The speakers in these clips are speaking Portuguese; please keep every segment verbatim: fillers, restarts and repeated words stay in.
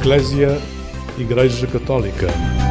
Eclésia, Igreja Católica.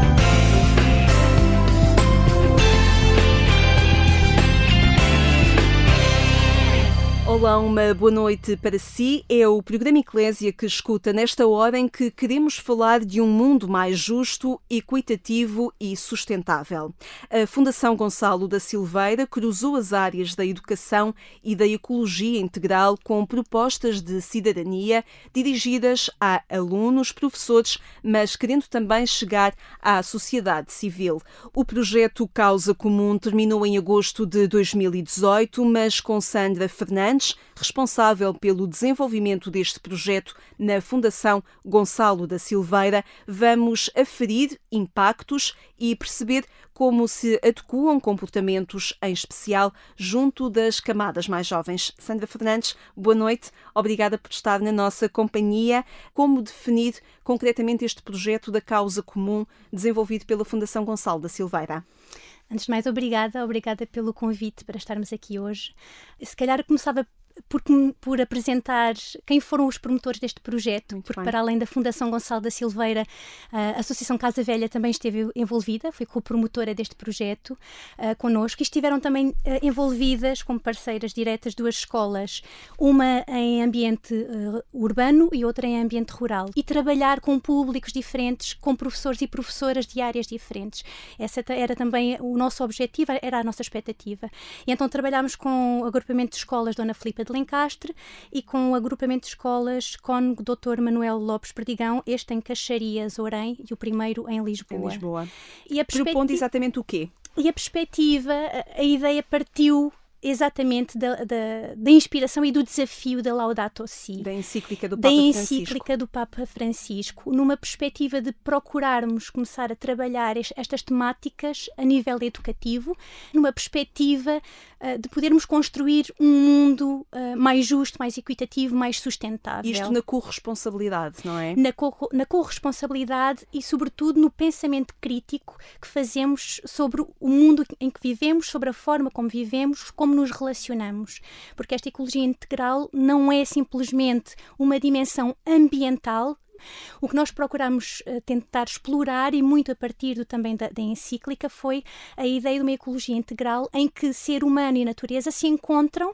Olá, uma boa noite para si. É o programa Eclésia que escuta nesta hora em que queremos falar de um mundo mais justo, equitativo e sustentável. A Fundação Gonçalo da Silveira cruzou as áreas da educação e da ecologia integral com propostas de cidadania dirigidas a alunos, professores, mas querendo também chegar à sociedade civil. O projeto Causa Comum terminou em agosto de dois mil e dezoito, mas com Sandra Fernandes, responsável pelo desenvolvimento deste projeto na Fundação Gonçalo da Silveira, vamos aferir impactos e perceber como se adequam comportamentos, em especial junto das camadas mais jovens. Sandra Fernandes, boa noite. Obrigada por estar na nossa companhia. Como definir concretamente este projeto da Causa Comum desenvolvido pela Fundação Gonçalo da Silveira? Antes de mais, obrigada, obrigada pelo convite para estarmos aqui hoje. Se calhar começava por, por apresentar quem foram os promotores deste projeto, Muito porque bem. Para além da Fundação Gonçalo da Silveira, a Associação Casa Velha também esteve envolvida, foi co-promotora deste projeto uh, connosco, e estiveram também uh, envolvidas como parceiras diretas duas escolas, uma em ambiente uh, urbano e outra em ambiente rural, e trabalhar com públicos diferentes, com professores e professoras de áreas diferentes. Essa era também o nosso objetivo, era a nossa expectativa. E então trabalhámos com o agrupamento de escolas Dona Filipa de Lencastre e com o agrupamento de escolas Cónigo doutor Manuel Lopes Perdigão, este em Caxarias, Orém, e o primeiro em Lisboa. Em Lisboa. E a perspetiv... Propondo exatamente o quê? E a perspectiva, a, a ideia partiu exatamente da, da, da inspiração e do desafio da Laudato Si. Da encíclica do Papa da Francisco. Da encíclica do Papa Francisco, numa perspectiva de procurarmos começar a trabalhar estas temáticas a nível educativo, numa perspectiva uh, de podermos construir um mundo uh, mais justo, mais equitativo, mais sustentável. Isto na corresponsabilidade, não é? Na, co- na corresponsabilidade e, sobretudo, no pensamento crítico que fazemos sobre o mundo em que vivemos, sobre a forma como vivemos, como nos relacionamos, porque esta ecologia integral não é simplesmente uma dimensão ambiental. O que nós procuramos uh, tentar explorar, e muito a partir do, também da, da encíclica, foi a ideia de uma ecologia integral em que ser humano e natureza se encontram uh,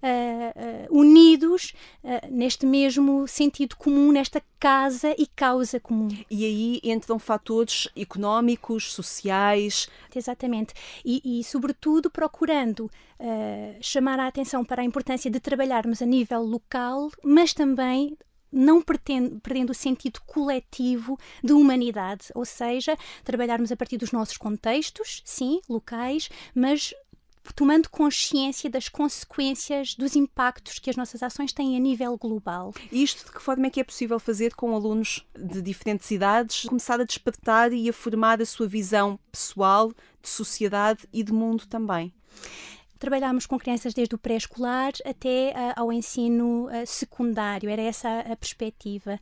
uh, unidos uh, neste mesmo sentido comum, nesta casa e causa comum. E aí entram fatores económicos, sociais... Exatamente. E, e sobretudo, procurando uh, chamar a atenção para a importância de trabalharmos a nível local, mas também não pretendo, perdendo o sentido coletivo de humanidade, ou seja, trabalharmos a partir dos nossos contextos, sim, locais, mas tomando consciência das consequências, dos impactos que as nossas ações têm a nível global. E isto de que forma é que é possível fazer com alunos de diferentes idades, começar a despertar e a formar a sua visão pessoal, de sociedade e de mundo também? Trabalhámos com crianças desde o pré-escolar até uh, ao ensino uh, secundário, era essa a, a perspectiva.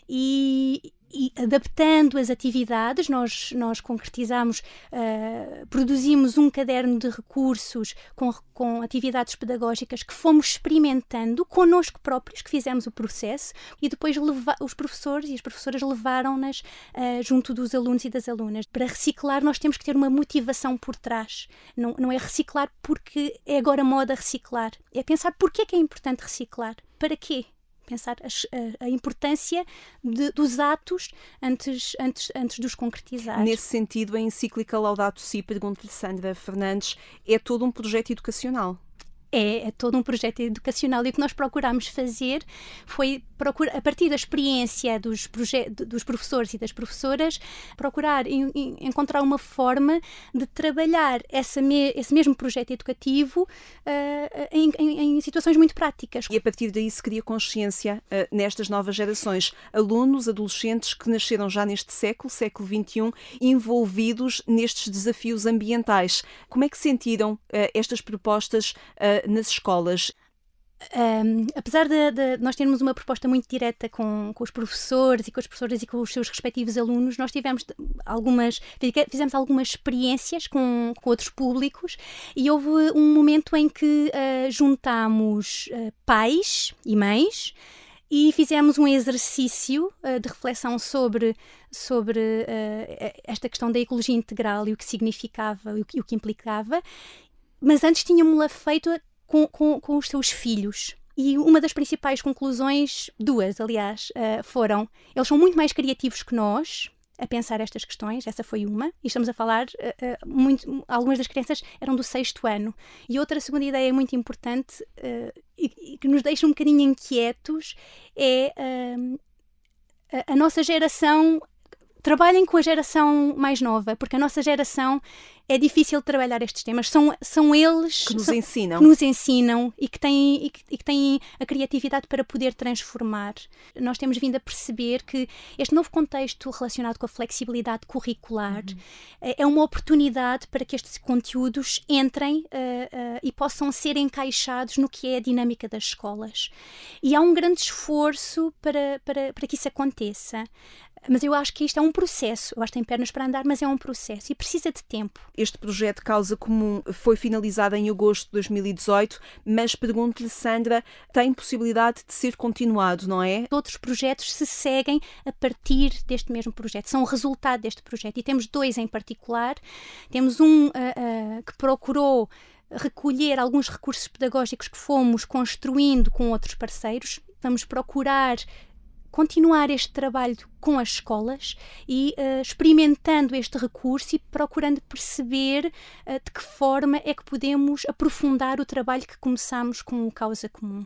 E, e adaptando as atividades, nós, nós concretizamos, uh, produzimos um caderno de recursos com, com atividades pedagógicas que fomos experimentando connosco próprios, que fizemos o processo, e depois leva, os professores e as professoras levaram-nas uh, junto dos alunos e das alunas. Para reciclar, nós temos que ter uma motivação por trás. Não, não é reciclar porque é agora moda reciclar. É pensar porque é que é importante reciclar. Para quê? Pensar a, a, a importância de, dos atos antes, antes, antes de os concretizar. Nesse sentido, a encíclica Laudato Si, pergunto-lhe, Sandra Fernandes, é todo um projeto educacional? É, é todo um projeto educacional, e o que nós procurámos fazer foi, procura, a partir da experiência dos, proje- dos professores e das professoras, procurar in, in, encontrar uma forma de trabalhar essa me, esse mesmo projeto educativo uh, em, em, em situações muito práticas. E a partir daí se cria consciência uh, nestas novas gerações, alunos, adolescentes que nasceram já neste século, século vinte e um, envolvidos nestes desafios ambientais. Como é que sentiram uh, estas propostas uh, nas escolas? Um, apesar de, de nós termos uma proposta muito direta com, com os professores e com as professoras e com os seus respectivos alunos, nós tivemos algumas, fizemos algumas experiências com, com outros públicos, e houve um momento em que uh, juntámos uh, pais e mães E fizemos um exercício uh, de reflexão sobre, sobre uh, esta questão da ecologia integral e o que significava e o que, o que implicava, mas antes tínhamos-la feito com, com, com os seus filhos. E uma das principais conclusões, duas aliás, uh, foram: eles são muito mais criativos que nós a pensar estas questões. Essa foi uma, e estamos a falar, uh, uh, muito, algumas das crianças eram do sexto ano. E outra segunda ideia muito importante, uh, e, e que nos deixa um bocadinho inquietos, é uh, a, a nossa geração. Trabalhem com a geração mais nova, porque a nossa geração é difícil de trabalhar estes temas. São, são eles que nos, são, ensinam. que nos ensinam e que, têm, e, que, e que têm a criatividade para poder transformar. Nós temos vindo a perceber que este novo contexto relacionado com a flexibilidade curricular uhum. é uma oportunidade para que estes conteúdos entrem uh, uh, e possam ser encaixados no que é a dinâmica das escolas. E há um grande esforço para, para, para que isso aconteça. Mas eu acho que isto é um processo. Eu acho que tem pernas para andar, mas é um processo e precisa de tempo. Este projeto Causa Comum foi finalizado em agosto de dois mil e dezoito, mas pergunto-lhe, Sandra, tem possibilidade de ser continuado, não é? Outros projetos se seguem a partir deste mesmo projeto, são o resultado deste projeto. E temos dois em particular. Temos um uh, uh, que procurou recolher alguns recursos pedagógicos que fomos construindo com outros parceiros. Vamos procurar continuar este trabalho com as escolas e uh, experimentando este recurso e procurando perceber uh, de que forma é que podemos aprofundar o trabalho que começámos com o Causa Comum.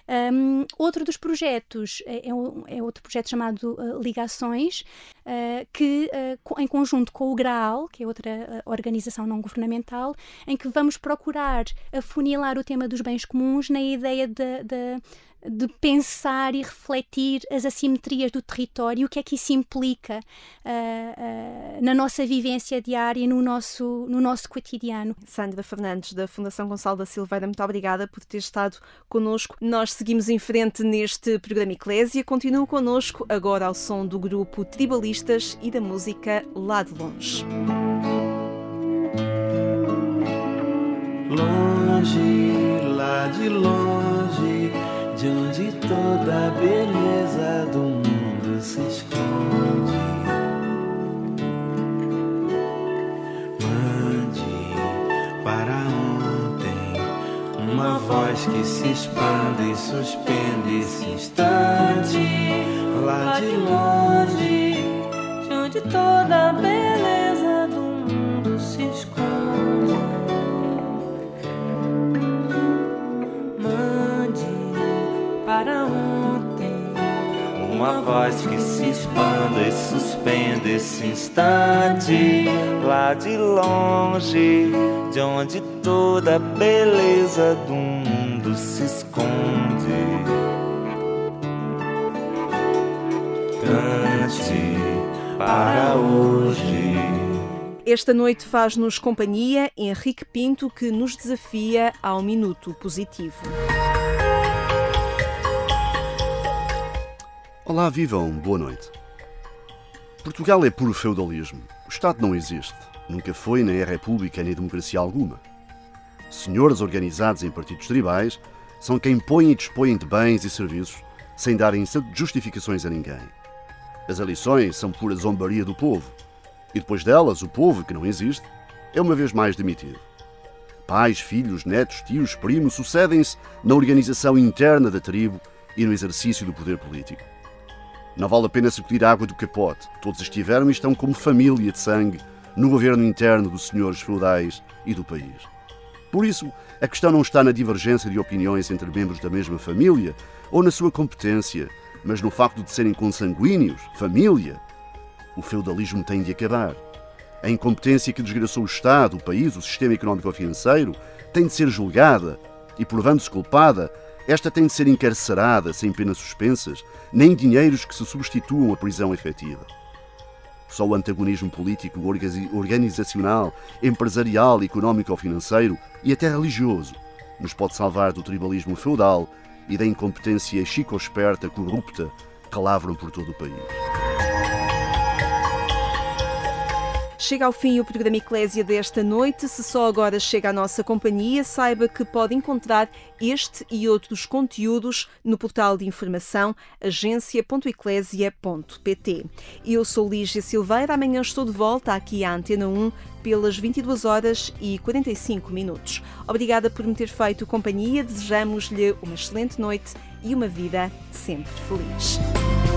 Um, outro dos projetos é, é outro projeto chamado uh, Ligações, uh, que uh, em conjunto com o GRAAL, que é outra uh, organização não governamental, em que vamos procurar afunilar o tema dos bens comuns na ideia de, de de pensar e refletir as assimetrias do território e o que é que isso implica uh, uh, na nossa vivência diária e no nosso, no nosso cotidiano. Sandra Fernandes, da Fundação Gonçalo da Silveira, muito obrigada por ter estado connosco. Nós seguimos em frente neste programa Eclésia. Continua connosco agora ao som do grupo Tribalistas e da música Lá de Longe. Longe, lá de longe, de onde toda a beleza do mundo se esconde. Mande para ontem uma voz que se expande e suspende esse instante. Lá de longe, de onde toda a beleza do mundo se esconde. Para ontem, uma voz que se expanda e suspende esse instante. Lá de longe, de onde toda a beleza do mundo se esconde. Cante para hoje. Esta noite faz-nos companhia Henrique Pinto, que nos desafia ao Minuto Positivo. Olá, vivam, boa noite. Portugal é puro feudalismo. O Estado não existe. Nunca foi, nem é república, nem democracia alguma. Senhores organizados em partidos tribais são quem põe e dispõe de bens e serviços sem darem justificações a ninguém. As eleições são pura zombaria do povo. E depois delas, o povo, que não existe, é uma vez mais demitido. Pais, filhos, netos, tios, primos sucedem-se na organização interna da tribo e no exercício do poder político. Não vale a pena sacudir água do capote. Todos estiveram e estão como família de sangue no governo interno dos senhores feudais e do país. Por isso, a questão não está na divergência de opiniões entre membros da mesma família ou na sua competência, mas no facto de serem consanguíneos, família. O feudalismo tem de acabar. A incompetência que desgraçou o Estado, o país, o sistema económico-financeiro tem de ser julgada e, provando-se culpada, esta tem de ser encarcerada, sem penas suspensas, nem dinheiros que se substituam à prisão efetiva. Só o antagonismo político, organizacional, empresarial, económico ou financeiro e até religioso nos pode salvar do tribalismo feudal e da incompetência chico-esperta, corrupta, que lavram por todo o país. chega ao fim o programa Eclésia desta noite. Se só agora chega à nossa companhia, saiba que pode encontrar este e outros conteúdos no portal de informação agência ponto eclésia ponto pt. Eu sou Lígia Silveira, amanhã estou de volta aqui à Antena um pelas vinte e duas horas e quarenta e cinco minutos. Obrigada por me ter feito companhia, desejamos-lhe uma excelente noite e uma vida sempre feliz.